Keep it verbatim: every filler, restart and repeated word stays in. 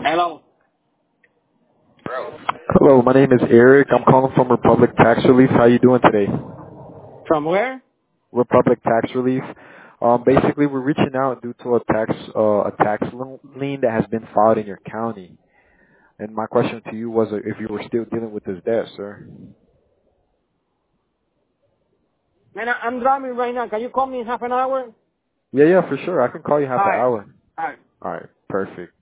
Hello. Hello, my name is Eric. I'm calling from Republic Tax Relief. How you doing today? From where? Republic Tax Relief. Um, basically, we're reaching out due to a tax uh, a tax lien that has been filed in your county. And my question to you was uh, if you were still dealing with this debt, sir. Man, I- I'm driving right now. Can you call me in half an hour? Yeah, yeah, for sure. I can call you half All an right. hour. All right. All right, perfect.